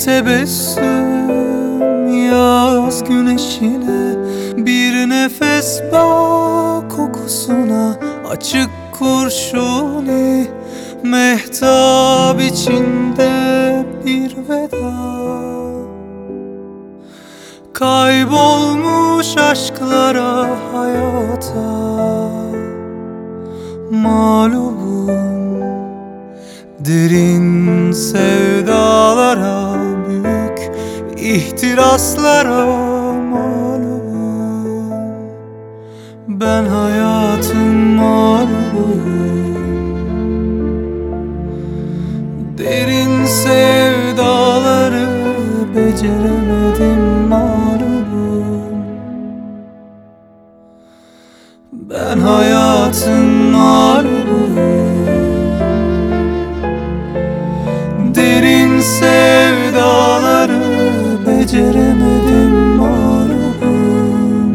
tebessüm yaz güneşine, bir nefes bağ kokusuna, açık kurşuni mehtap içinde bir veda. Kaybolmuş aşklara, hayata mağlubum, derin sevdalara, büyük ihtiraslara mağlubum. Ben hayatın mağlubuyum. Derin sevdaları beceremedim, mağlubum. Ben hayatın mağlubuyum. Derin sevdaları beceremedim, mağlubum.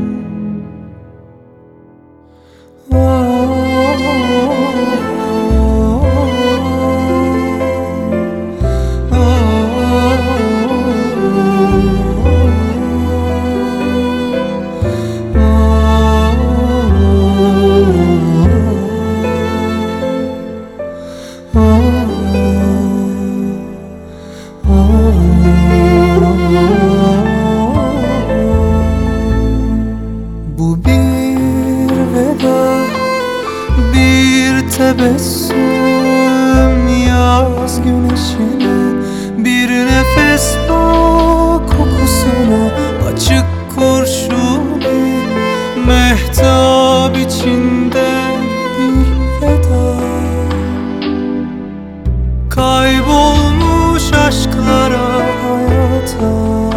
Bu bir veda, bir tebessüm yaz güneşine, bir nefes bağ kokusuna, açık kurşuni mehtap içinde bir veda. Kaybolmuş aşklara, hayata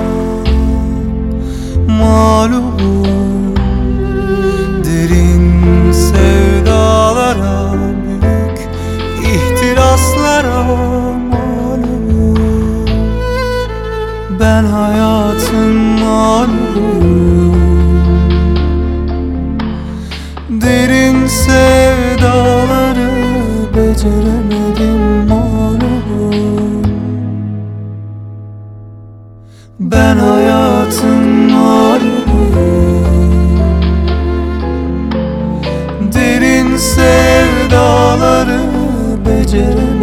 mağlubum. Derin sevdalara, büyük ihtiraslara mağlubum. Ben hayatın mağlubuyum. Derin sevdaları beceremedim, mağlubum. Ben hayatın mağlubuyum. Derin sevdaları beceremedim.